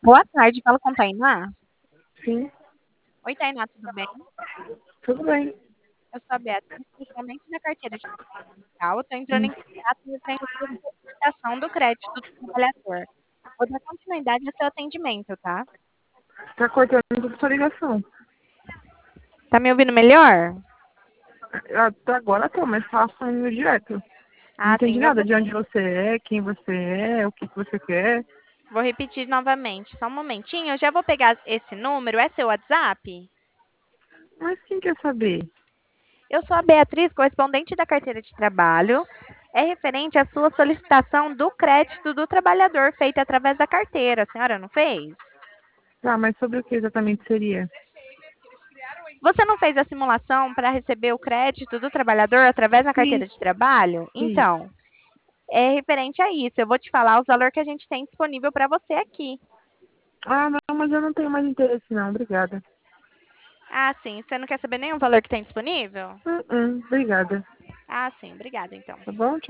Boa tarde, fala com Tainá. Sim, Oi, Tainá, tudo bem? tudo bem. Eu sou a Beatriz, principalmente da carteira de capital. Eu estou entrando Hum, em contato referente à solicitação do crédito do trabalhador. Vou dar continuidade ao seu atendimento, tá? Tá cortando toda a sua ligação. Tá me ouvindo melhor? Até agora tô, mas tá falando direto. Não Ah, entendi sim, eu nada vou, de onde você é, quem você é, o que que você quer. vou repetir novamente, só um momentinho. Eu já vou pegar esse número, é seu WhatsApp? Mas quem quer saber? Eu sou a Beatriz, correspondente da carteira de trabalho. É referente à sua solicitação do crédito do trabalhador feita através da carteira. A senhora não fez? Tá, mas sobre o que exatamente seria? Você não fez a simulação para receber o crédito do trabalhador através da carteira Fiz, de trabalho? fiz. Então, é referente a isso. Eu vou te falar os valores que a gente tem disponível para você aqui. Ah, não, mas eu não tenho mais interesse não, obrigada. Ah, sim. Você não quer saber nenhum valor que tem disponível? Obrigada. Ah, sim. Obrigada, então. Tá bom?